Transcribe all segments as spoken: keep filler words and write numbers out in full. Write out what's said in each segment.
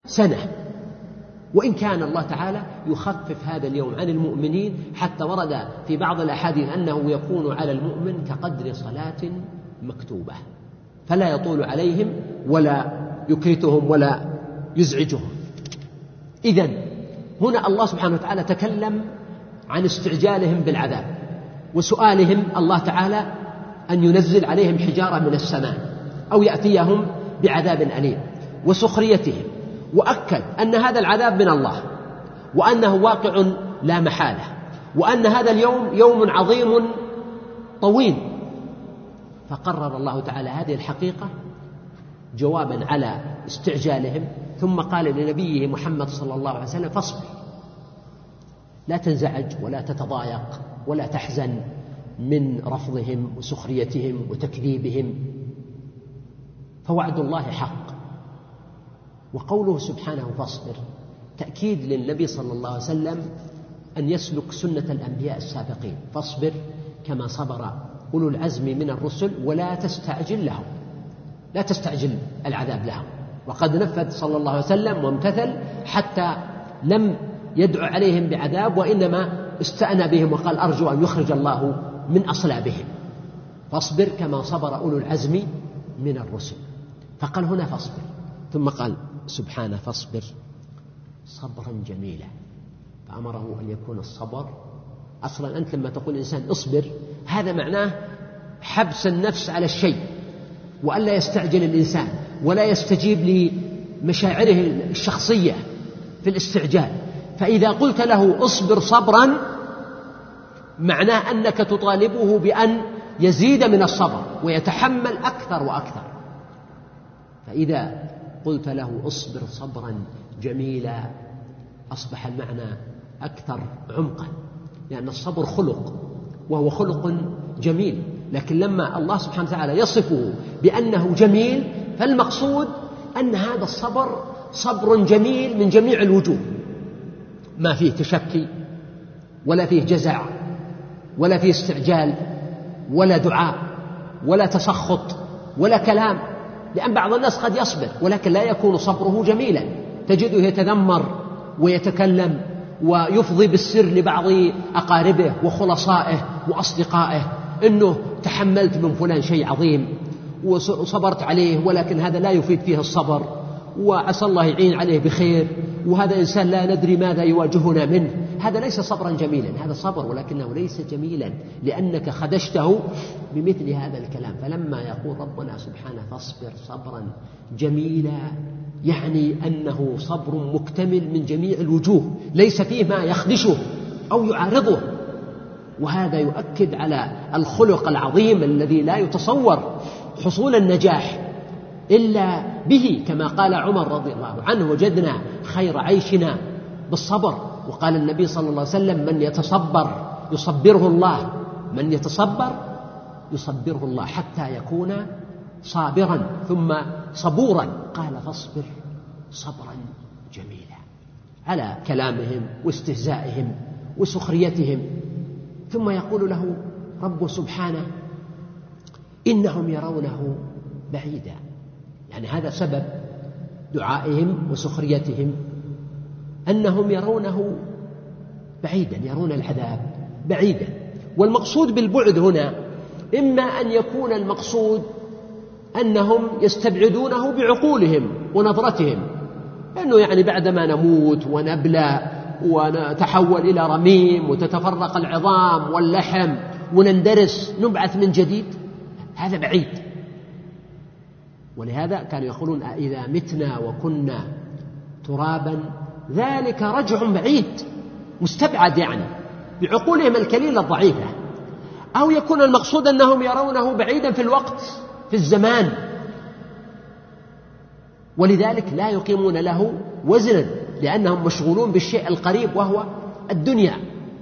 سنة، وإن كان الله تعالى يخفف هذا اليوم عن المؤمنين، حتى ورد في بعض الأحاديث أنه يكون على المؤمن كقدر صلاة مكتوبة، فلا يطول عليهم ولا يكرتهم ولا يزعجهم. إذن هنا الله سبحانه وتعالى تكلم عن استعجالهم بالعذاب وسؤالهم الله تعالى أن ينزل عليهم حجارة من السماء أو يأتيهم بعذاب أليم، وسخريتهم، وأكد أن هذا العذاب من الله، وأنه واقع لا محالة، وأن هذا اليوم يوم عظيم طويل. فقرر الله تعالى هذه الحقيقة جوابا على استعجالهم، ثم قال لنبيه محمد صلى الله عليه وسلم: فاصبر، لا تنزعج ولا تتضايق ولا تحزن من رفضهم وسخريتهم وتكذيبهم، فوعد الله حق. وقوله سبحانه فاصبر تأكيد للنبي صلى الله عليه وسلم أن يسلك سنة الأنبياء السابقين: فاصبر كما صبر أولو العزم من الرسل ولا تستعجل لهم، لا تستعجل العذاب لهم. وقد نفذ صلى الله عليه وسلم وامتثل حتى لم يدعو عليهم بعذاب، وإنما استأنى بهم وقال: أرجو أن يخرج الله من أصلابهم. فاصبر كما صبر أولو العزم من الرسل. فقال هنا فاصبر، ثم قال سبحانه: فاصبر صبرا جميلا. فأمره أن يكون الصبر، أصلا أنت لما تقول إنسان اصبر، هذا معناه حبس النفس على الشيء، وألا يستعجل الإنسان ولا يستجيب لمشاعره الشخصية في الاستعجال. فإذا قلت له اصبر صبرا، معناه أنك تطالبه بأن يزيد من الصبر ويتحمل أكثر وأكثر. فإذا قلت له اصبر صبرا جميلا، أصبح المعنى أكثر عمقا، لأن الصبر خلق، وهو خلق جميل، لكن لما الله سبحانه وتعالى يصفه بأنه جميل، فالمقصود أن هذا الصبر صبر جميل من جميع الوجوه، ما فيه تشكي ولا فيه جزع ولا فيه استعجال ولا دعاء ولا تسخط ولا كلام. لأن بعض الناس قد يصبر ولكن لا يكون صبره جميلا، تجده يتذمر ويتكلم ويفضي بالسر لبعض أقاربه وخلصائه وأصدقائه إنه تحملت من فلان شيء عظيم وصبرت عليه، ولكن هذا لا يفيد فيه الصبر، وعسى الله يعين عليه بخير، وهذا إنسان لا ندري ماذا يواجهنا منه. هذا ليس صبرا جميلا، هذا صبر ولكنه ليس جميلا، لأنك خدشته بمثل هذا الكلام. فلما يقول ربنا سبحانه فاصبر صبرا جميلا، يعني أنه صبر مكتمل من جميع الوجوه، ليس فيه ما يخدشه أو يعارضه. وهذا يؤكد على الخلق العظيم الذي لا يتصور حصول النجاح إلا به، كما قال عمر رضي الله عنه: وجدنا خير عيشنا بالصبر. وقال النبي صلى الله عليه وسلم: من يتصبر يصبره الله، من يتصبر يصبره الله حتى يكون صابرا ثم صبورا. قال: فاصبر صبرا جميلا، على كلامهم واستهزائهم وسخريتهم. ثم يقول له رب سبحانه: إنهم يرونه بعيدا. يعني هذا سبب دعائهم وسخريتهم، أنهم يرونه بعيدا، يرون العذاب بعيدا. والمقصود بالبعد هنا إما أن يكون المقصود أنهم يستبعدونه بعقولهم ونظرتهم، أنه يعني بعدما نموت ونبلى ونتحول إلى رميم وتتفرق العظام واللحم ونندرس نبعث من جديد، هذا بعيد. ولهذا كانوا يقولون: إذا متنا وكنا ترابا ذلك رجع بعيد، مستبعد يعني بعقولهم الكليلة الضعيفة. أو يكون المقصود أنهم يرونه بعيدا في الوقت، في الزمان، ولذلك لا يقيمون له وزنا، لأنهم مشغولون بالشيء القريب وهو الدنيا.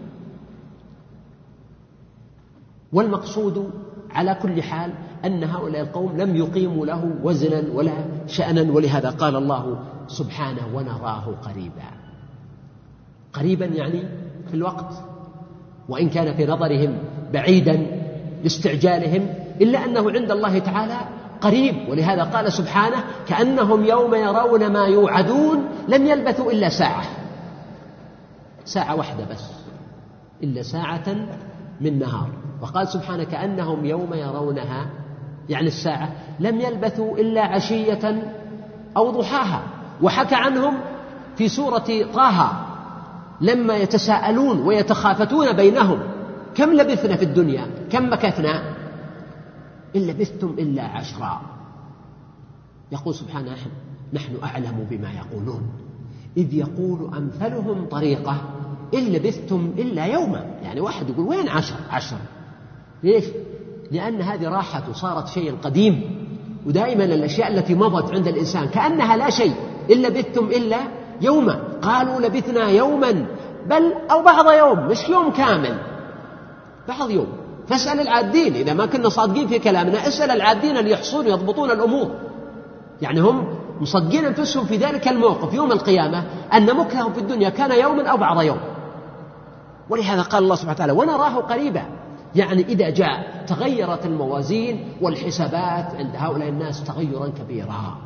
والمقصود على كل حال أن هؤلاء القوم لم يقيموا له وزنا ولا شأنا، ولهذا قال الله سبحانه: ونراه قريبا. قريبا يعني في الوقت، وإن كان في نظرهم بعيدا لاستعجالهم، إلا أنه عند الله تعالى قريب. ولهذا قال سبحانه كأنهم يوم يرون ما يوعدون لم يلبثوا إلا ساعة، ساعة واحدة بس، إلا ساعة من نهار. وقال سبحانه كأنهم يوم يرونها يعني الساعة لم يلبثوا إلا عشية أو ضحاها. وحكى عنهم في سورة طه لما يتساءلون ويتخافتون بينهم كم لبثنا في الدنيا كم مكثنا إن لبثتم إلا عشرا. يقول سبحانه نحن أعلم بما يقولون إذ يقول أمثلهم طريقة إن لبثتم إلا يوما. يعني واحد يقول وين عشر عشر؟ ليش؟ لأن هذه راحة صارت شيء قديم، ودائما الأشياء التي مضت عند الإنسان كأنها لا شيء. إن لبثتم إلا يوما، قالوا لبثنا يوما بل أو بعض يوم، مش يوم كامل، بعض يوم. فاسأل العادين إذا ما كنا صادقين في كلامنا، اسأل العادين اللي يحصون يضبطون الأمور. يعني هم مصدقين أنفسهم في ذلك الموقف يوم القيامة أن مكثهم في الدنيا كان يوما أو بعض يوم. ولهذا قال الله سبحانه وتعالى ونراه قريبا. يعني إذا جاء تغيرت الموازين والحسابات عند هؤلاء الناس تغيرا كبيرا.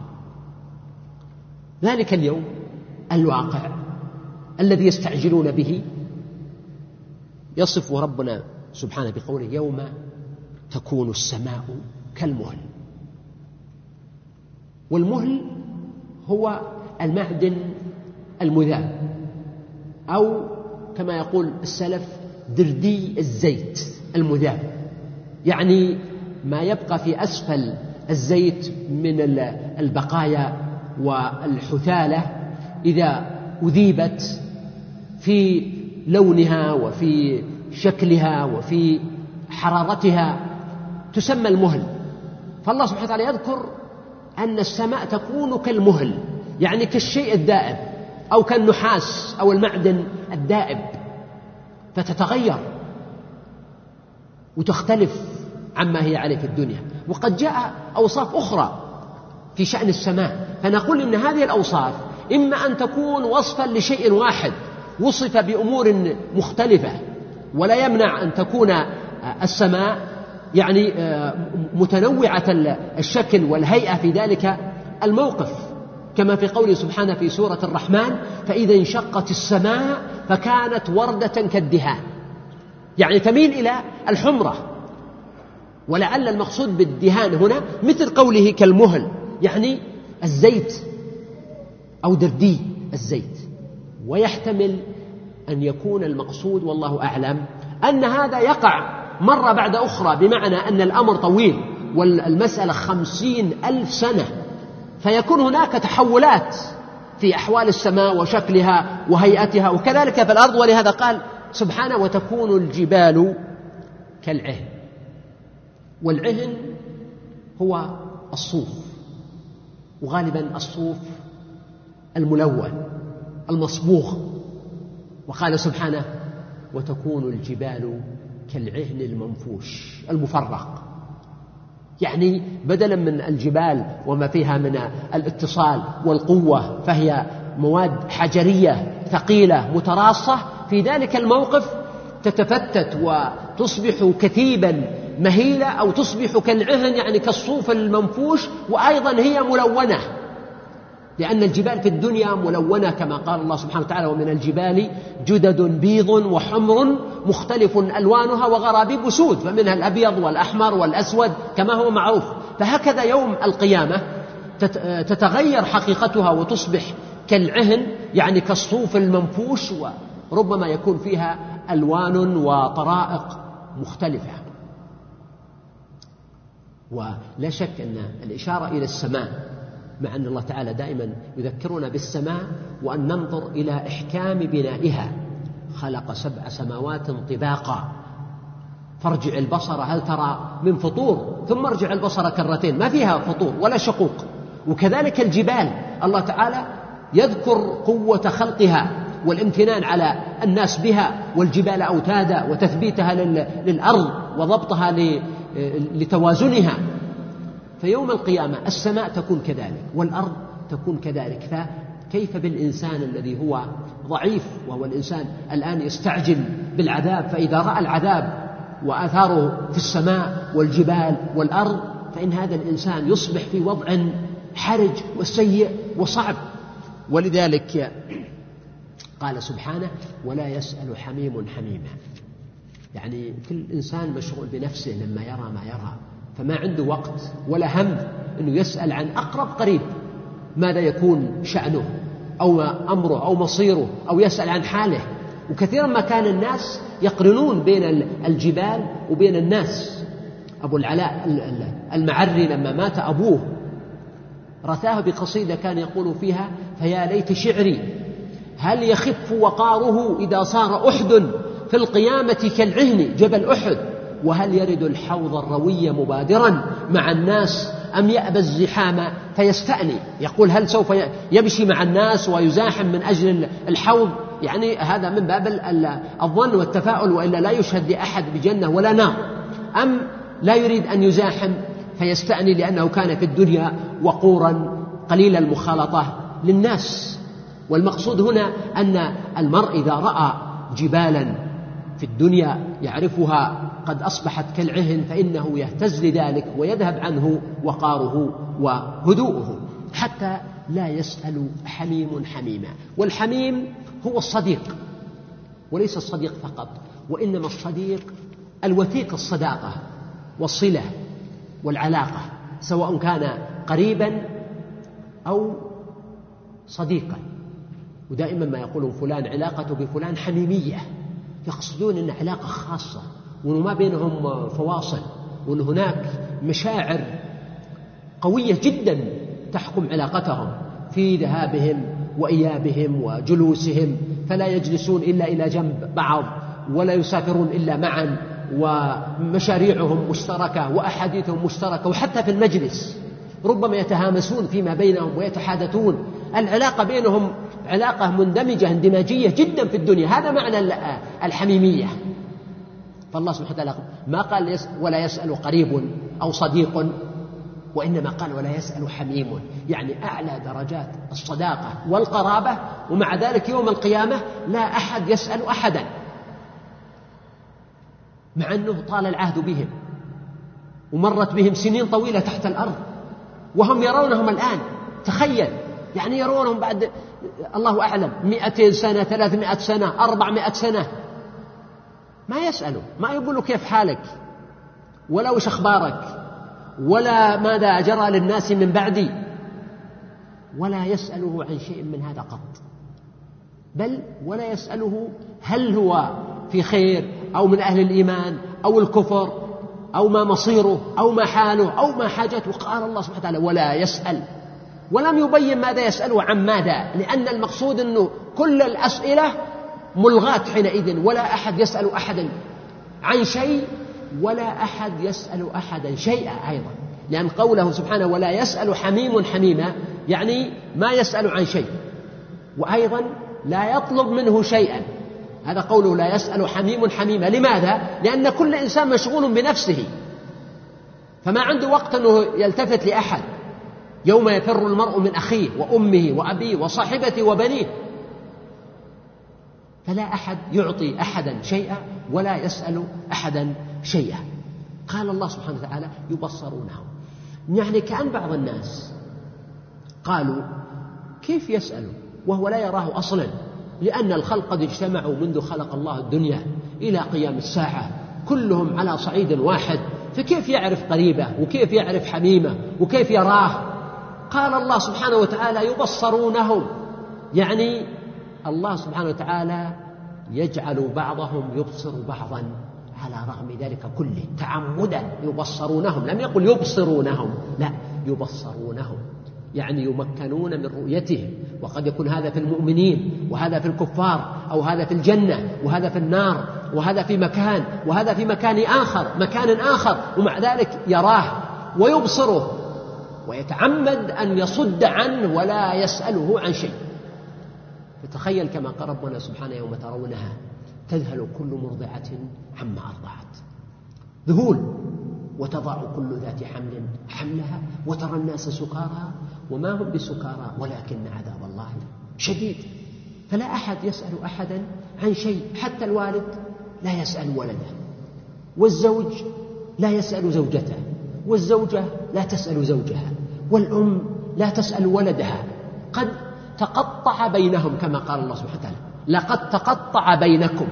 ذلك اليوم الواقع الذي يستعجلون به يصف ربنا سبحانه بقوله يوم تكون السماء كالمهل. والمهل هو المعدن المذاب، أو كما يقول السلف دردي الزيت المذاب، يعني ما يبقى في أسفل الزيت من البقايا والحثالة إذا أذيبت في لونها وفي شكلها وفي حرارتها تسمى المهل. فالله سبحانه وتعالى يذكر أن السماء تكون كالمهل، يعني كالشيء الدائب أو كالنحاس أو المعدن الدائب، فتتغير وتختلف عما هي عليه في الدنيا. وقد جاء أوصاف أخرى في شأن السماء، فنقول إن هذه الأوصاف إما أن تكون وصفا لشيء واحد وصف بأمور مختلفة، ولا يمنع أن تكون السماء يعني متنوعة الشكل والهيئة في ذلك الموقف، كما في قوله سبحانه في سورة الرحمن فإذا انشقت السماء فكانت وردة كالدهان، يعني تميل إلى الحمرة. ولعل المقصود بالدهان هنا مثل قوله كالمهل، يعني الزيت أو دردي الزيت. ويحتمل أن يكون المقصود والله أعلم أن هذا يقع مرة بعد أخرى، بمعنى أن الأمر طويل والمسألة خمسين ألف سنة، فيكون هناك تحولات في أحوال السماء وشكلها وهيئتها، وكذلك في الأرض. ولهذا قال سبحانه وتكون الجبال كالعهن. والعهن هو الصوف، وغالبا الصوف الملون المصبوغ. وقال سبحانه وتكون الجبال كالعهن المنفوش المفرق، يعني بدلا من الجبال وما فيها من الاتصال والقوة فهي مواد حجرية ثقيلة متراصة، في ذلك الموقف تتفتت وتصبح كثيبا مهيلة، أو تصبح كالعهن يعني كالصوف المنفوش، وأيضا هي ملونة، لأن الجبال في الدنيا ملونة كما قال الله سبحانه وتعالى ومن الجبال جدد بيض وحمر مختلف ألوانها وغرابيب سود، فمنها الأبيض والأحمر والأسود كما هو معروف. فهكذا يوم القيامة تتغير حقيقتها وتصبح كالعهن يعني كالصوف المنفوش، وربما يكون فيها ألوان وطرائق مختلفة. ولا شك أن الإشارة إلى السماء، مع أن الله تعالى دائما يذكرنا بالسماء وأن ننظر إلى إحكام بنائها. خلق سبع سماوات طباقا فارجع البصر هل ترى من فطور ثم ارجع البصر كرتين، ما فيها فطور ولا شقوق. وكذلك الجبال الله تعالى يذكر قوة خلقها والامتنان على الناس بها، والجبال أوتادا وتثبيتها للأرض وضبطها لتوازنها. فيوم القيامة السماء تكون كذلك والأرض تكون كذلك. فكيف بالإنسان الذي هو ضعيف، وهو الإنسان الآن يستعجل بالعذاب، فإذا رأى العذاب وآثاره في السماء والجبال والأرض فإن هذا الإنسان يصبح في وضع حرج وسيء وصعب. ولذلك قال سبحانه: ولا يسأل حميم حميما. يعني كل إنسان مشغول بنفسه لما يرى ما يرى، فما عنده وقت ولا هم أنه يسأل عن أقرب قريب ماذا يكون شأنه أو أمره أو مصيره، أو يسأل عن حاله. وكثيرا ما كان الناس يقرنون بين الجبال وبين الناس. أبو العلاء المعري لما مات أبوه رثاه بقصيدة كان يقول فيها: فيا ليت شعري هل يخف وقاره إذا صار أحد في القيامة كالعهن جبل أحد، وهل يرد الحوض الروي مبادرا مع الناس أم يأبى الزحام فيستأني. يقول هل سوف يمشي مع الناس ويزاحم من أجل الحوض؟ يعني هذا من باب الظن والتفاؤل، وإلا لا يشهد لأحد بجنة ولا نار. أم لا يريد أن يزاحم فيستأني لأنه كان في الدنيا وقورا قليل المخالطة للناس. والمقصود هنا أن المرء إذا رأى جبالا في الدنيا يعرفها قد أصبحت كالعهن فإنه يهتز لذلك ويذهب عنه وقاره وهدوءه، حتى لا يسأل حميم حميما. والحميم هو الصديق، وليس الصديق فقط، وإنما الصديق الوثيق الصداقة والصلة والعلاقة، سواء كان قريبا أو صديقا. ودائما ما يقولون فلان علاقته بفلان حميمية، يقصدون أن علاقة خاصة وأنه ما بينهم فواصل، وأن هناك مشاعر قوية جدا تحكم علاقتهم في ذهابهم وإيابهم وجلوسهم، فلا يجلسون إلا إلى جنب بعض، ولا يسافرون إلا معا، ومشاريعهم مشتركة وأحاديثهم مشتركة، وحتى في المجلس ربما يتهامسون فيما بينهم ويتحادثون. العلاقة بينهم علاقة مندمجة اندماجية جدا في الدنيا، هذا معنى الحميمية. فالله سبحانه وتعالى ما قال ولا يسأل قريب أو صديق، وإنما قال ولا يسأل حميم، يعني أعلى درجات الصداقة والقرابة. ومع ذلك يوم القيامة لا أحد يسأل أحدا، مع أنه طال العهد بهم ومرت بهم سنين طويلة تحت الأرض وهم يرونهم الآن. تخيل، يعني يرونهم بعد الله أعلم مئتين سنة، ثلاثمائة سنة، أربعمائة سنة، ما يسألوا، ما يقولوا كيف حالك ولا وش أخبارك ولا ماذا جرى للناس من بعدي، ولا يسأله عن شيء من هذا قط، بل ولا يسأله هل هو في خير أو من أهل الإيمان أو الكفر أو ما مصيره أو ما حاله أو ما حاجته. قال الله سبحانه وتعالى ولا يسأل، ولم يبين ماذا يسأله عن ماذا، لأن المقصود أنه كل الأسئلة ملغاة حينئذ، ولا أحد يسأل أحدا عن شيء ولا أحد يسأل أحدا شيئا أيضا، لأن قوله سبحانه ولا يسأل حميم حميما يعني ما يسأل عن شيء، وأيضا لا يطلب منه شيئا. هذا قوله لا يسأل حميم حميما. لماذا؟ لأن كل إنسان مشغول بنفسه، فما عنده وقت أنه يلتفت لأحد. يوم يفر المرء من أخيه وأمه وأبيه وصاحبته وبنيه، فلا أحد يعطي أحدا شيئا ولا يسأل أحدا شيئا. قال الله سبحانه وتعالى يبصرونهم، يعني كأن بعض الناس قالوا كيف يسأل وهو لا يراه أصلا، لأن الخلق قد اجتمعوا منذ خلق الله الدنيا إلى قيام الساعة كلهم على صعيد واحد، فكيف يعرف قريبه وكيف يعرف حميمه وكيف يراه؟ قال الله سبحانه وتعالى يبصرونهم، يعني الله سبحانه وتعالى يجعل بعضهم يبصر بعضا على رغم ذلك كله تعمدا. يبصرونهم، لم يقل يبصرونهم، لا، يبصرونهم يعني يمكنون من رؤيتهم. وقد يكون هذا في المؤمنين وهذا في الكفار، أو هذا في الجنة وهذا في النار، وهذا في مكان وهذا في مكان آخر مكان آخر، ومع ذلك يراه ويبصره ويتعمد أن يصد عنه ولا يسأله عن شيء. فتخيل كما قال ربنا سبحانه يوم ترونها تذهل كل مرضعة عما أرضعت، ذهول، وتضع كل ذات حمل حملها وترى الناس سكارى وما هم بسكارى ولكن عذاب الله شديد. فلا أحد يسأل أحدا عن شيء، حتى الوالد لا يسأل ولده، والزوج لا يسأل زوجته، والزوجة لا تسأل زوجها، والأم لا تسأل ولدها. قد تقطع بينهم كما قال الله سبحانه وتعالى: لقد تقطع بينكم.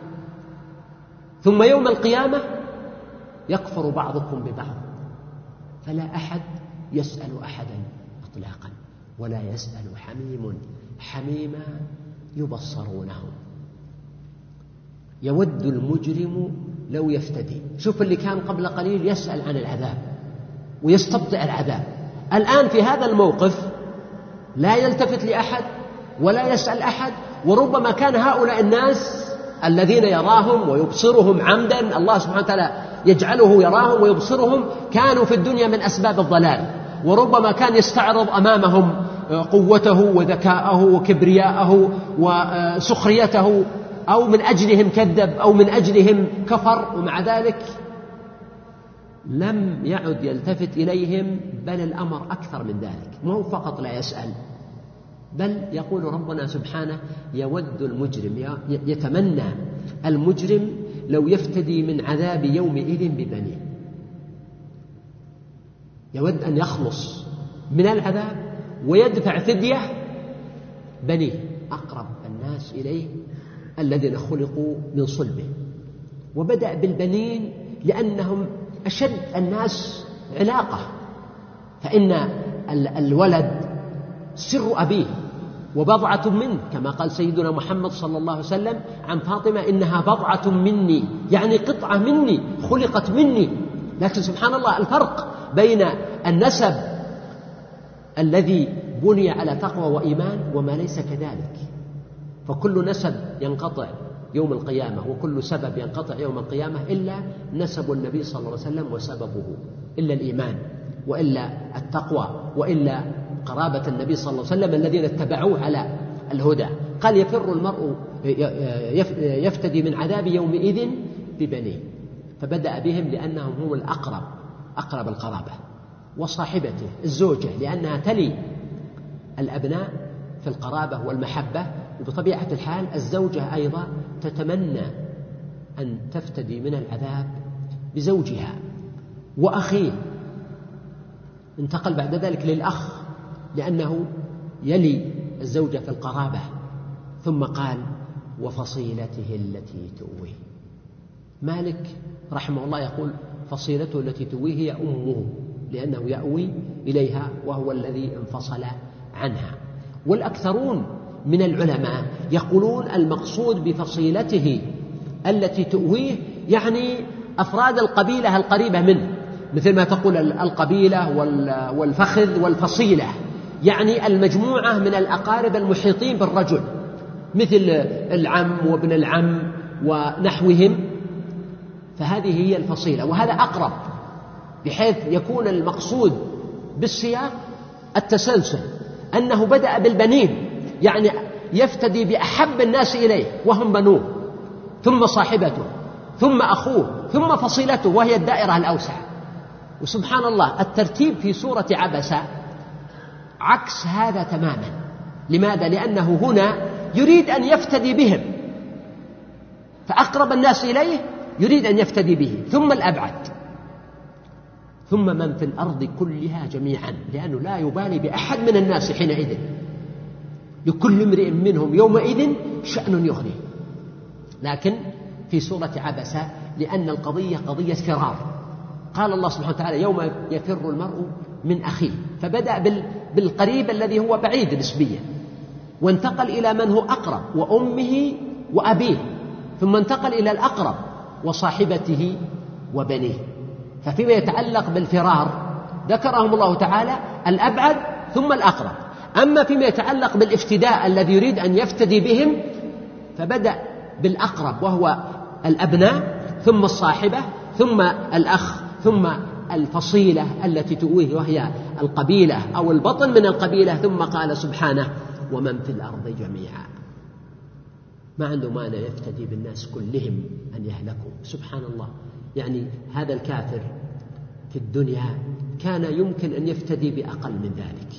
ثم يوم القيامة يكفر بعضكم ببعض، فلا أحد يسأل أحدا إطلاقا، ولا يسأل حميم حميما يبصرونهم. يود المجرم لو يفتدي. شوف اللي كان قبل قليل يسأل عن العذاب ويستبطئ العذاب، الآن في هذا الموقف لا يلتفت لأحد ولا يسأل أحد. وربما كان هؤلاء الناس الذين يراهم ويبصرهم عمدا، الله سبحانه وتعالى يجعله يراهم ويبصرهم، كانوا في الدنيا من أسباب الضلال، وربما كان يستعرض أمامهم قوته وذكاءه وكبرياءه وسخريته، أو من أجلهم كذب أو من أجلهم كفر، ومع ذلك لم يعد يلتفت إليهم، بل الأمر أكثر من ذلك، مو فقط لا يسأل، بل يقول ربنا سبحانه: يود المجرم، يتمنى المجرم لو يفتدي من عذاب يومئذ ببنيه. يود أن يخلص من العذاب ويدفع فدية بنيه، أقرب الناس إليه الذين خلقوا من صلبه. وبدأ بالبنين لأنهم أشد الناس علاقة، فإن الولد سر أبيه وبضعة منه، كما قال سيدنا محمد صلى الله عليه وسلم عن فاطمة: إنها بضعة مني، يعني قطعة مني، خلقت مني. لكن سبحان الله الفرق بين النسب الذي بني على تقوى وإيمان وما ليس كذلك. فكل نسب ينقطع يوم القيامة، وكل سبب ينقطع يوم القيامة، إلا نسب النبي صلى الله عليه وسلم وسببه، إلا الإيمان وإلا التقوى وإلا قرابة النبي صلى الله عليه وسلم الذين اتبعوه على الهدى. قال: يفر المرء يفتدي من عذاب يومئذ ببنيه. فبدأ بهم لأنهم هم الأقرب، أقرب القرابة، وصاحبته الزوجة لأنها تلي الأبناء في القرابة والمحبة. وبطبيعة الحال الزوجة أيضا تتمنى أن تفتدي من العذاب بزوجها وأخيه. انتقل بعد ذلك للأخ لأنه يلي الزوجة في القرابة، ثم قال: وفصيلته التي تؤويه. مالك رحمه الله يقول: فصيلته التي تؤويه هي أمه، لأنه يأوي إليها وهو الذي انفصل عنها. والأكثرون من العلماء يقولون المقصود بفصيلته التي تؤويه يعني أفراد القبيلة القريبة منه، مثل ما تقول القبيلة والفخذ والفصيلة، يعني المجموعة من الأقارب المحيطين بالرجل، مثل العم وابن العم ونحوهم. فهذه هي الفصيلة، وهذا أقرب، بحيث يكون المقصود بالسياق التسلسل، أنه بدأ بالبنين، يعني يفتدي بأحب الناس إليه وهم بنوه، ثم صاحبته، ثم أخوه، ثم فصيلته، وهي الدائرة الأوسع. وسبحان الله الترتيب في سورة عبسة عكس هذا تماما. لماذا؟ لأنه هنا يريد أن يفتدي بهم، فأقرب الناس إليه يريد أن يفتدي به، ثم الأبعد، ثم من في الأرض كلها جميعا، لأنه لا يبالي بأحد من الناس حينئذ، لكل امرئ منهم يومئذ شأن يغنيه. لكن في سورة عبسة لأن القضية قضية فرار، قال الله سبحانه وتعالى: يوم يفر المرء من أخيه، فبدأ بالقريب الذي هو بعيد نسبيا، وانتقل إلى من هو أقرب، وأمه وأبيه، ثم انتقل إلى الأقرب وصاحبته وبنيه. ففيما يتعلق بالفرار ذكرهم الله تعالى الأبعد ثم الأقرب. أما فيما يتعلق بالافتداء الذي يريد أن يفتدي بهم فبدأ بالأقرب وهو الأبناء، ثم الصاحبة، ثم الأخ، ثم الفصيلة التي تؤويه وهي القبيلة أو البطن من القبيلة، ثم قال سبحانه: ومن في الأرض جميعا. ما عنده مانع يفتدي بالناس كلهم أن يهلكوا. سبحان الله، يعني هذا الكافر في الدنيا كان يمكن أن يفتدي بأقل من ذلك،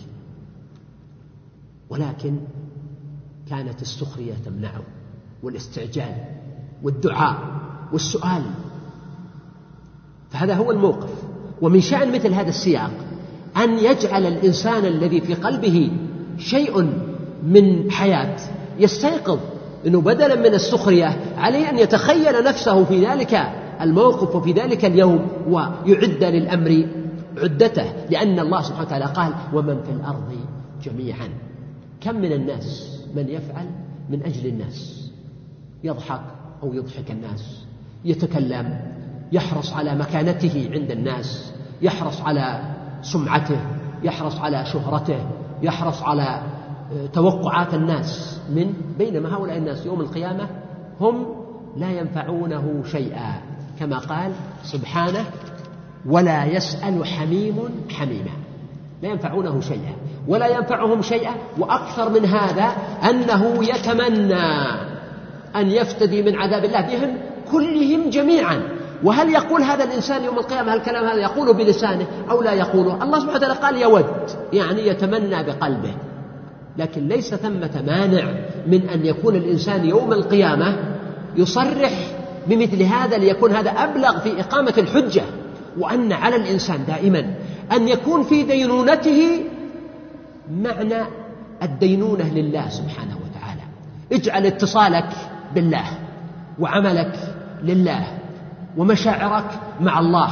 ولكن كانت السخرية تمنعه، والاستعجال والدعاء والسؤال. فهذا هو الموقف. ومن شأن مثل هذا السياق أن يجعل الإنسان الذي في قلبه شيء من حياة يستيقظ أنه بدلا من السخرية عليه أن يتخيل نفسه في ذلك الموقف وفي ذلك اليوم ويعد للأمر عدته، لأن الله سبحانه وتعالى قال ومن في الأرض جميعا. كم من الناس من يفعل من أجل الناس، يضحك أو يضحك الناس، يتكلم، يحرص على مكانته عند الناس، يحرص على سمعته، يحرص على شهرته، يحرص على توقعات الناس من، بينما هؤلاء الناس يوم القيامة هم لا ينفعونه شيئا، كما قال سبحانه ولا يسأل حميم حميما، لا ينفعونه شيئا ولا ينفعهم شيئا. وأكثر من هذا أنه يتمنى أن يفتدي من عذاب الله بهم كلهم جميعا. وهل يقول هذا الإنسان يوم القيامة الكلام هذا يقوله بلسانه أو لا يقوله؟ الله سبحانه وتعالى قال يود، يعني يتمنى بقلبه، لكن ليس ثمة مانع من أن يكون الإنسان يوم القيامة يصرح بمثل هذا، ليكون هذا أبلغ في إقامة الحجة. وأن على الإنسان دائما أن يكون في دينونته معنى الدينونة لله سبحانه وتعالى. اجعل اتصالك بالله وعملك لله ومشاعرك مع الله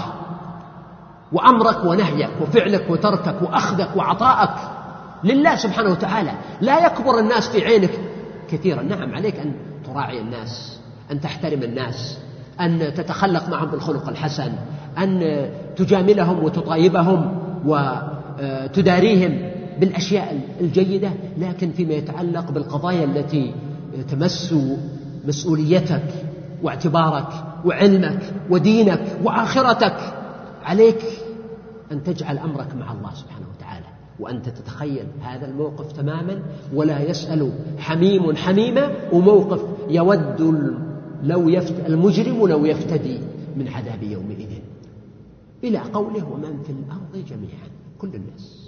وأمرك ونهيك وفعلك وتركك وأخذك وعطائك لله سبحانه وتعالى. لا يكبر الناس في عينك كثيرا. نعم، عليك أن تراعي الناس، أن تحترم الناس، أن تتخلق معهم بالخلق الحسن، أن تجاملهم وتطيبهم وتداريهم بالأشياء الجيدة، لكن فيما يتعلق بالقضايا التي تمس مسؤوليتك واعتبارك وعلمك ودينك وآخرتك، عليك أن تجعل أمرك مع الله سبحانه وتعالى، وأنت تتخيل هذا الموقف تماما. ولا يسأل حميم حميما، وموقف يود لو يفت المجرم لو يفتدي من عذاب يومئذ، إلى قوله ومن في الأرض جميعا، كل الناس.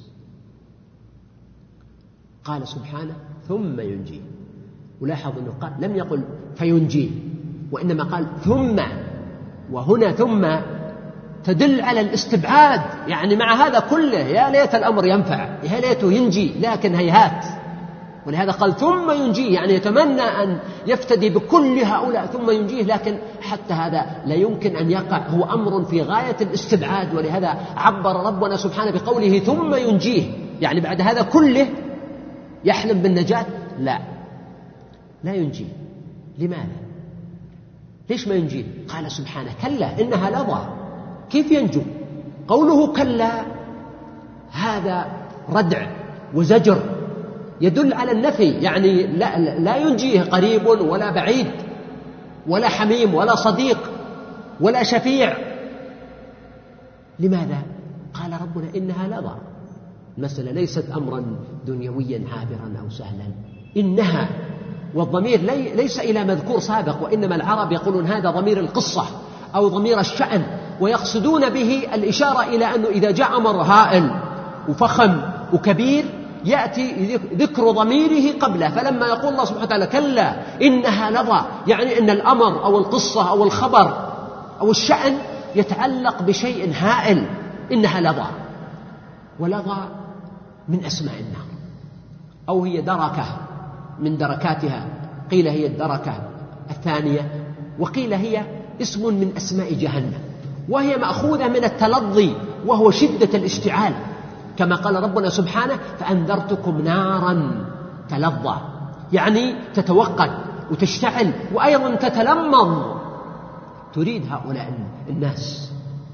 قال سبحانه ثم ينجيه، ولاحظ أنه قال لم يقل فينجيه، وإنما قال ثم، وهنا ثم تدل على الاستبعاد، يعني مع هذا كله يا ليت الأمر ينفع، يا ليته ينجي، لكن هيهات. ولهذا قال ثم ينجيه، يعني يتمنى أن يفتدي بكل هؤلاء ثم ينجيه، لكن حتى هذا لا يمكن أن يقع، هو أمر في غاية الاستبعاد. ولهذا عبر ربنا سبحانه بقوله ثم ينجيه، يعني بعد هذا كله يحلم بالنجاة؟ لا، لا ينجيه. لماذا؟ ليش ما ينجيه؟ قال سبحانه كلا إنها لظى. كيف ينجو؟ قوله كلا هذا ردع وزجر يدل على النفي، يعني لا, لا ينجيه قريب ولا بعيد ولا حميم ولا صديق ولا شفيع. لماذا؟ قال ربنا إنها لظى. المسألة ليست أمرا دنيويا عابرا أو سهلا، إنها، والضمير لي ليس إلى مذكور سابق، وإنما العرب يقولون هذا ضمير القصة أو ضمير الشأن، ويقصدون به الإشارة إلى أنه إذا جاء أمر هائل وفخم وكبير يأتي ذكر ضميره قبله. فلما يقول الله سبحانه وتعالى كلا إنها لظى، يعني أن الأمر أو القصة أو الخبر أو الشأن يتعلق بشيء هائل، إنها لظى. ولظى من أسماء النار، أو هي دركة من دركاتها، قيل هي الدركة الثانية، وقيل هي اسم من أسماء جهنم، وهي مأخوذة من التلظي وهو شدة الاشتعال، كما قال ربنا سبحانه فأنذرتكم نارا تلظى، يعني تتوقد وتشتعل وأيضا تتلمض، تريد هؤلاء الناس.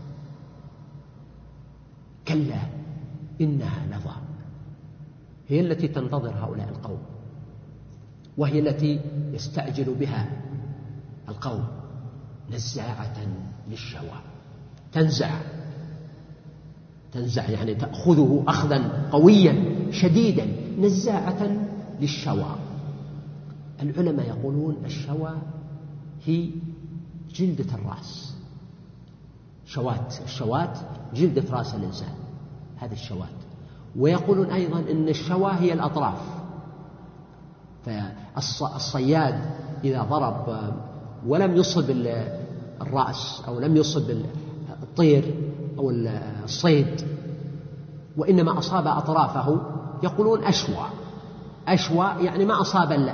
كلا إنها لظى، هي التي تنتظر هؤلاء القوم، وهي التي يستعجل بها القوم. نزاعة للشوى، تنزع تنزع يعني تأخذه أخذا قويا شديدا، نزاعة للشوى. العلماء يقولون الشوى هي جلدة الرأس، شوات، الشوات جلدة رأس الإنسان، هذه الشوات. ويقولون أيضا إن الشوى هي الأطراف، فالصياد إذا ضرب ولم يصب الرأس أو لم يصب الطير أو الصيد وإنما أصاب أطرافه يقولون أشوى. أشوى يعني ما أصاب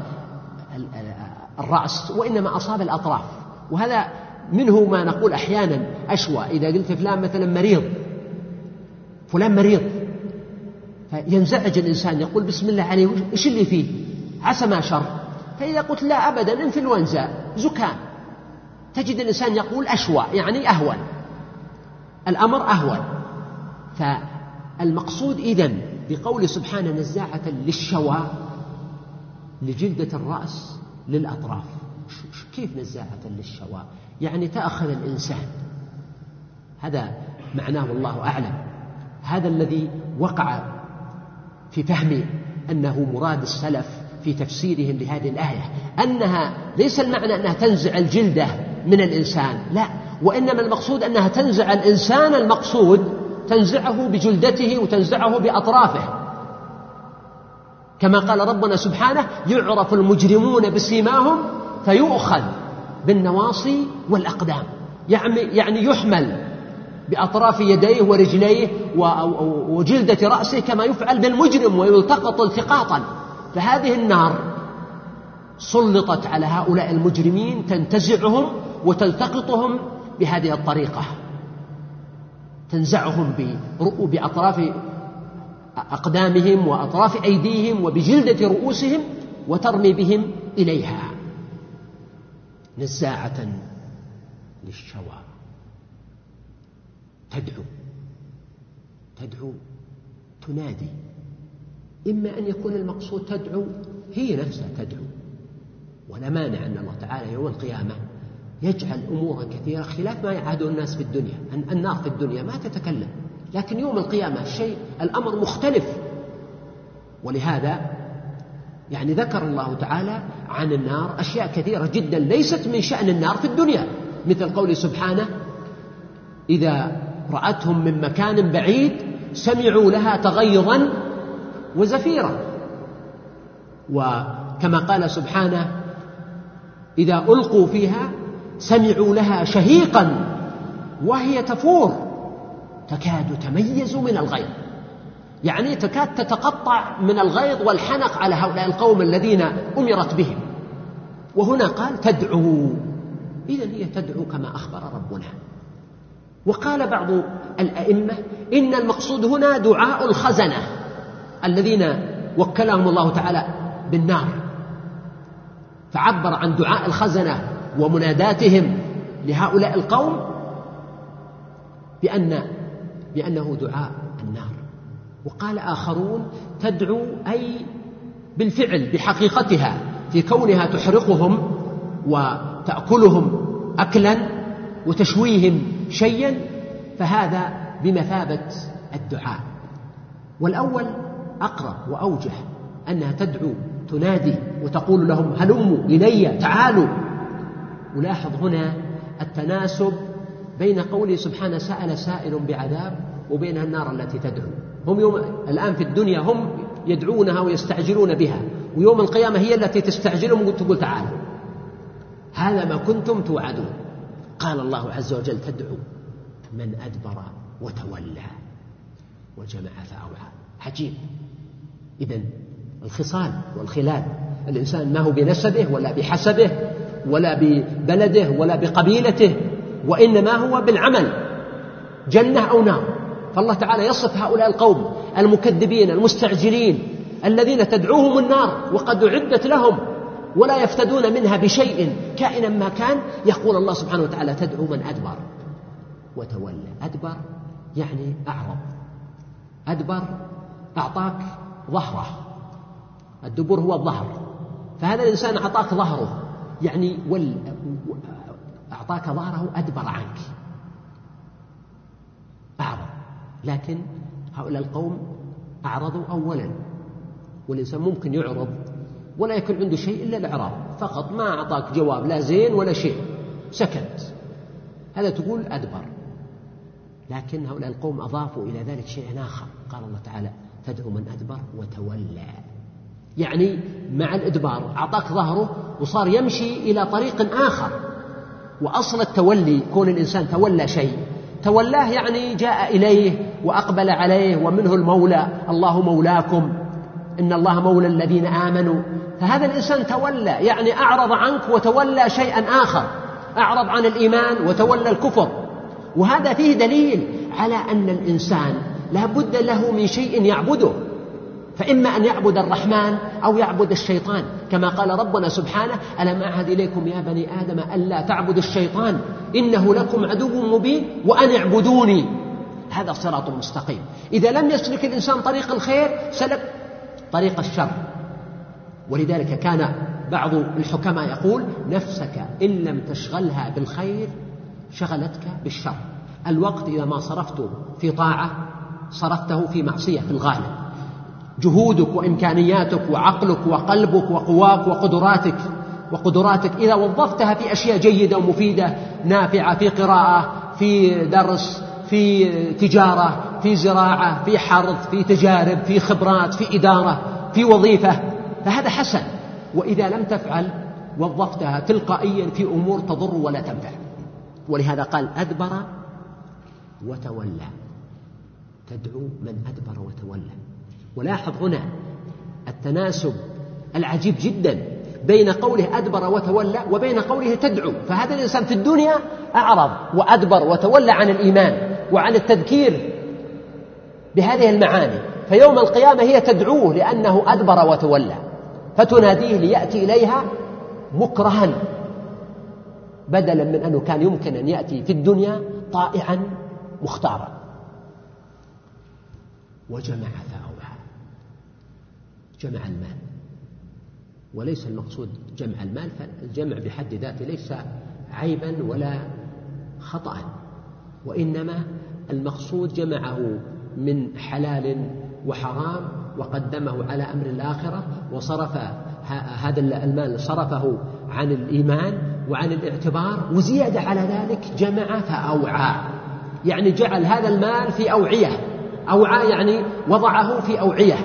الرأس وإنما أصاب الأطراف، وهذا منه ما نقول أحيانا أشوى. إذا قلت فلان مثلا مريض، فلان مريض، فينزعج الإنسان يقول بسم الله عليه إيش اللي فيه، عسى ما شر. فإذا قلت لا أبدا إنفلونزا زكام، تجد الإنسان يقول أشوى يعني أهون، الأمر أهون. فالمقصود إذن بقول سبحانه نزاعة للشوى لجلدة الرأس للأطراف. كيف نزاعة للشوى؟ يعني تأخذ الإنسان، هذا معناه والله أعلم. هذا الذي وقع في فهم أنه مراد السلف في تفسيرهم لهذه الآية، أنها ليس المعنى أنها تنزع الجلدة من الإنسان، لا، وإنما المقصود أنها تنزع الإنسان، المقصود تنزعه بجلدته وتنزعه بأطرافه، كما قال ربنا سبحانه يعرف المجرمون بسيماهم فيؤخذ بالنواصي والأقدام، يعني يحمل بأطراف يديه ورجليه وجلدة رأسه كما يفعل بالمجرم ويلتقط التقاطا. فهذه النار سلطت على هؤلاء المجرمين تنتزعهم وتلتقطهم بهذه الطريقة، تنزعهم بأطراف أقدامهم وأطراف أيديهم وبجلدة رؤوسهم وترمي بهم إليها. نزاعة للشوى، تدعو تدعو تنادي. إما أن يكون المقصود تدعو هي نفسها تدعو، ولا مانع أن الله تعالى يوم القيامة يجعل أمورا كثيرة خلاف ما يعهده الناس في الدنيا. النار في الدنيا ما تتكلم، لكن يوم القيامة الشيء الأمر مختلف. ولهذا يعني ذكر الله تعالى عن النار أشياء كثيرة جدا ليست من شأن النار في الدنيا، مثل قول سبحانه إذا رأتهم من مكان بعيد سمعوا لها تغيظا وزفيرا. وكما قال سبحانه إذا ألقوا فيها سمعوا لها شهيقا وهي تفور تكاد تميز من الغيظ، يعني تكاد تتقطع من الغيظ والحنق على هؤلاء القوم الذين أمرت بهم. وهنا قال تدعو، إذن هي تدعو كما أخبر ربنا. وقال بعض الأئمة إن المقصود هنا دعاء الخزنة الذين وكلهم الله تعالى بالنار، فعبر عن دعاء الخزنة ومناداتهم لهؤلاء القوم بأن بأنه دعاء النار. وقال آخرون تدعو أي بالفعل بحقيقتها، في كونها تحرقهم وتأكلهم أكلا وتشويهم شيئا، فهذا بمثابة الدعاء. والأول أقرب وأوجه، أنها تدعو تنادي وتقول لهم هلموا إلي تعالوا. ولاحظ هنا التناسب بين قوله سبحانه سأل سائل بعذاب وبينها النار التي تدعو. هم يوم الآن في الدنيا هم يدعونها ويستعجلون بها، ويوم القيامة هي التي تستعجلهم وتقول تعالوا، هذا ما كنتم توعدون. قال الله عز وجل تدعو من أدبر وتولى وجمع فأوعى. عجيب. إذن الخصال والخلال، الإنسان ما هو بنسبه ولا بحسبه ولا ببلده ولا بقبيلته، وإنما هو بالعمل، جنة أو نار. فالله تعالى يصف هؤلاء القوم المكذبين المستعجلين الذين تدعوهم النار وقد أعدت لهم ولا يفتدون منها بشيء كائنا ما كان. يقول الله سبحانه وتعالى تدعو من أدبر وتولى. أدبر يعني أعرض، أدبر أعطاك ظهره، الدبر هو الظهر، فهذا الإنسان أعطاك ظهره يعني وال... أعطاك ظهره أدبر عنك، أعرض. لكن هؤلاء القوم أعرضوا أولا، والإنسان ممكن يعرض ولا يكون عنده شيء إلا الإعراض فقط، ما أعطاك جواب لا زين ولا شيء، سكت، هذا تقول أدبر. لكن هؤلاء القوم أضافوا إلى ذلك شيئا آخر. قال الله تعالى تدعو من أدبر وتولى، يعني مع الإدبار أعطاك ظهره وصار يمشي إلى طريق آخر. وأصل التولي كون الإنسان تولى شيء تولاه يعني جاء إليه وأقبل عليه، ومنه المولى، الله مولاكم إن الله مولى الذين آمنوا. فهذا الإنسان تولى يعني أعرض عنك وتولى شيئا آخر، أعرض عن الإيمان وتولى الكفر. وهذا فيه دليل على أن الإنسان لا بد له من شيء يعبده، فإما أن يعبد الرحمن أو يعبد الشيطان، كما قال ربنا سبحانه: ألم أعهد إليكم يا بني آدم ألا تعبدوا الشيطان إنه لكم عدو مبين وأن اعبدوني. هذا صراط مستقيم. إذا لم يسلك الإنسان طريق الخير سلك طريق الشر. ولذلك كان بعض الحكماء يقول: نفسك إن لم تشغلها بالخير شغلتك بالشر. الوقت إذا ما صرفته في طاعة صرفته في معصية في الغالب. جهودك وإمكانياتك وعقلك وقلبك وقواك وقدراتك وقدراتك إذا وظفتها في أشياء جيدة ومفيدة نافعة، في قراءة، في درس، في تجارة، في زراعة، في حرث، في تجارب، في خبرات، في إدارة، في وظيفة، فهذا حسن. وإذا لم تفعل وظفتها تلقائيا في أمور تضر ولا تنفع. ولهذا قال: أدبر وتولى، تدعو من أدبر وتولى. ولاحظ هنا التناسب العجيب جدا بين قوله أدبر وتولى وبين قوله تدعو. فهذا الإنسان في الدنيا أعرض وأدبر وتولى عن الإيمان وعن التذكير بهذه المعاني، فيوم القيامة هي تدعوه لأنه أدبر وتولى، فتناديه ليأتي إليها مكرها، بدلا من أنه كان يمكن أن يأتي في الدنيا طائعا مختارا. وجمع فأوعى، جمع المال. وليس المقصود جمع المال، فالجمع بحد ذاته ليس عيبا ولا خطأ، وإنما المقصود جمعه من حلال وحرام وقدمه على أمر الآخرة، وصرف هذا المال صرفه عن الإيمان وعن الاعتبار، وزيادة على ذلك جمع فأوعى، يعني جعل هذا المال في أوعية. أوعى يعني وضعه في أوعية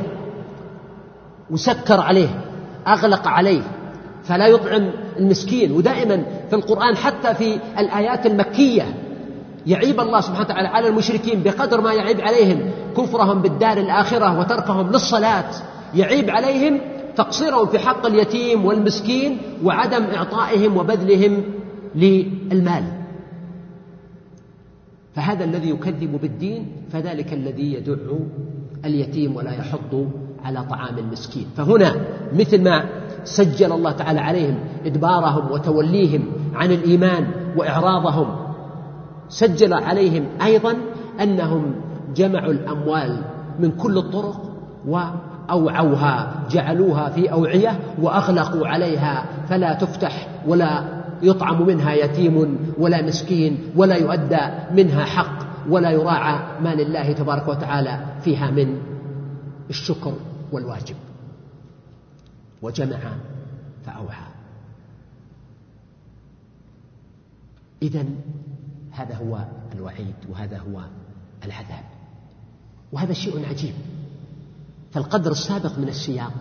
وسكر عليه، أغلق عليه، فلا يطعم المسكين. ودائما في القرآن حتى في الآيات المكية يعيب الله سبحانه وتعالى على المشركين بقدر ما يعيب عليهم كفرهم بالدار الآخرة وتركهم للصلاة، يعيب عليهم تقصيرهم في حق اليتيم والمسكين وعدم إعطائهم وبذلهم للمال. فهذا الذي يكذب بالدين، فذلك الذي يدع اليتيم ولا يحض على طعام المسكين. فهنا مثل ما سجل الله تعالى عليهم إدبارهم وتوليهم عن الإيمان وإعراضهم، سجل عليهم أيضا أنهم جمعوا الأموال من كل الطرق وأوعوها، جعلوها في أوعية وأغلقوا عليها، فلا تفتح ولا يطعم منها يتيم ولا مسكين ولا يؤدى منها حق ولا يراعى ما لله تبارك وتعالى فيها من الشكر والواجب. وجمع فأوعى. إذن هذا هو الوعيد وهذا هو العذاب، وهذا شيء عجيب. فالقدر السابق من السياق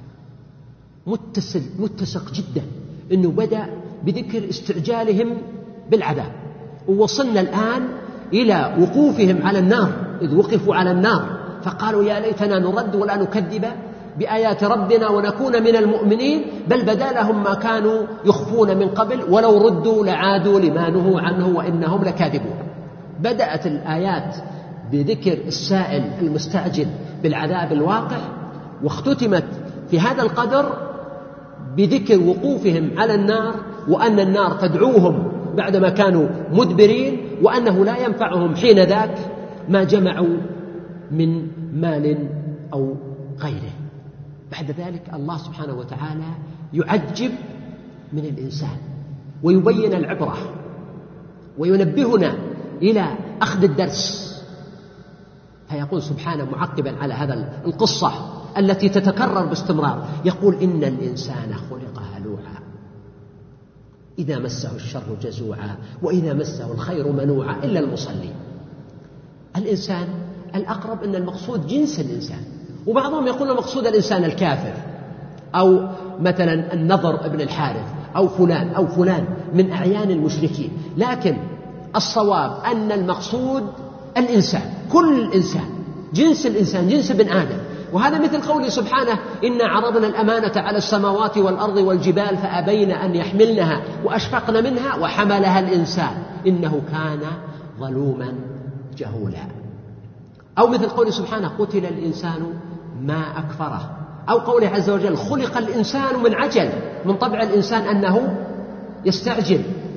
متسق, متسق جدا، إنه بدأ بذكر استعجالهم بالعذاب، ووصلنا الآن إلى وقوفهم على النار، إذ وقفوا على النار فقالوا يا ليتنا نرد ولا نكذب بآيات ربنا ونكون من المؤمنين، بل بدا لهم ما كانوا يخفون من قبل ولو ردوا لعادوا لما نهوا عنه وإنهم لكاذبون. بدأت الآيات بذكر السائل المستعجل بالعذاب الواقع، واختتمت في هذا القدر بذكر وقوفهم على النار، وأن النار تدعوهم بعدما كانوا مدبرين، وأنه لا ينفعهم حين ذاك ما جمعوا من مال أو غيره. بعد ذلك الله سبحانه وتعالى يعجب من الإنسان ويبين العبرة وينبهنا إلى أخذ الدرس، فيقول سبحانه معقبا على هذا القصة التي تتكرر باستمرار، يقول إن الإنسان خلق هلوعا إذا مسه الشر جزوعا وإذا مسه الخير منوعا إلا المصلين. الإنسان الأقرب أن المقصود جنس الإنسان، وبعضهم يقول المقصود الإنسان الكافر، أو مثلا النضر ابن الحارث أو فلان أو فلان من أعيان المشركين. لكن الصواب أن المقصود الإنسان، كل إنسان، جنس الإنسان، جنس ابن آدم. وهذا مثل قوله سبحانه: إنا عرضنا الأمانة على السماوات والأرض والجبال فأبين أن يحملنها وأشفقن منها وحملها الإنسان إنه كان ظلوما جهولا. أو مثل قوله سبحانه: قتل الإنسان ما أكفره. أو قوله عز وجل: خلق الإنسان من عجل. من طبع الإنسان أنه يستعجل.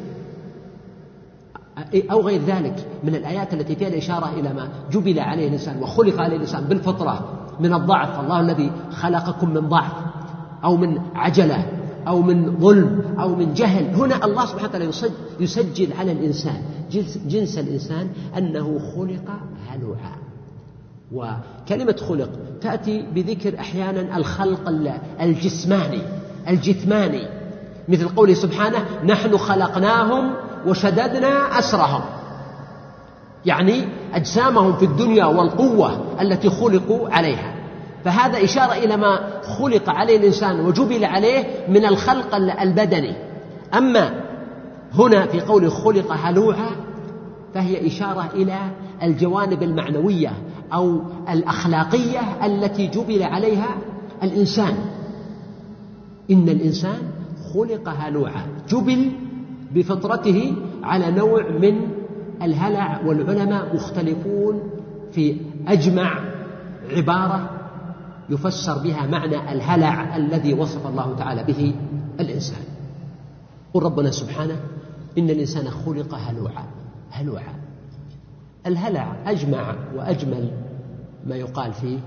أو غير ذلك من الآيات التي فيها الإشارة إلى ما جبل عليه الإنسان وخلق عليه الإنسان بالفطرة من الضعف، الله الذي خلقكم من ضعف أو من عجلة أو من ظلم أو من جهل. هنا الله سبحانه وتعالى يسجل على الإنسان جنس, جنس الإنسان أنه خلق هلوعا. وكلمة خلق تأتي بذكر أحيانا الخلق الجسماني الجثماني، مثل قوله سبحانه: نحن خلقناهم وشددنا أسرهم، يعني أجسامهم في الدنيا والقوة التي خلقوا عليها. فهذا إشارة إلى ما خلق عليه الإنسان وجبل عليه من الخلق البدني. أما هنا في قوله خلق هلوعا فهي إشارة إلى الجوانب المعنوية أو الأخلاقية التي جبل عليها الإنسان. إن الإنسان خلق هلوعا، جبل بفطرته على نوع من الهلع. والعلماء مختلفون في أجمع عبارة يفسر بها معنى الهلع الذي وصف الله تعالى به الإنسان. قل ربنا سبحانه: إن الإنسان خلق هلوعا. هلوعا، الهلع أجمع وأجمل ما يقال فيه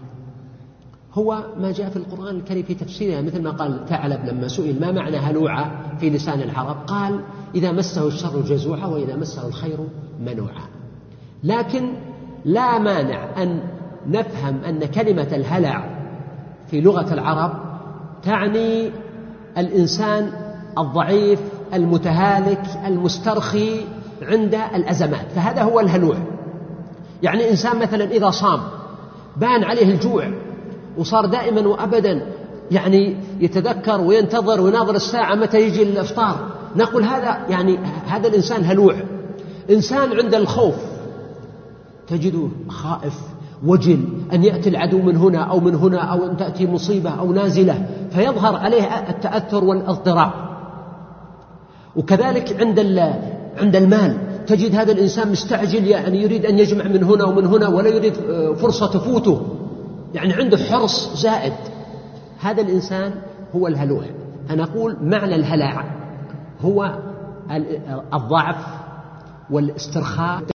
هو ما جاء في القرآن الكريم في تفسيرها، مثل ما قال ثعلب لما سئل: ما معنى هلوعا في لسان العرب؟ قال: إذا مسه الشر جزوعا وإذا مسه الخير منوعا. لكن لا مانع أن نفهم أن كلمة الهلع في لغة العرب تعني الإنسان الضعيف المتهالك المسترخي عند الأزمات، فهذا هو الهلوع. يعني إنسان مثلا إذا صام بان عليه الجوع وصار دائما وأبدا يعني يتذكر وينتظر ويناظر الساعة متى يجي الإفطار، نقول هذا يعني هذا الإنسان هلوع. إنسان عند الخوف تجده خائف وجل أن يأتي العدو من هنا أو من هنا أو أن تأتي مصيبة أو نازلة فيظهر عليه التأثر والاضطراب. وكذلك عند عند المال تجد هذا الإنسان مستعجل، يعني يريد أن يجمع من هنا ومن هنا ولا يريد فرصة تفوته، يعني عنده حرص زائد. هذا الإنسان هو الهلوع. أنا أقول معنى الهلع هو الضعف والاسترخاء.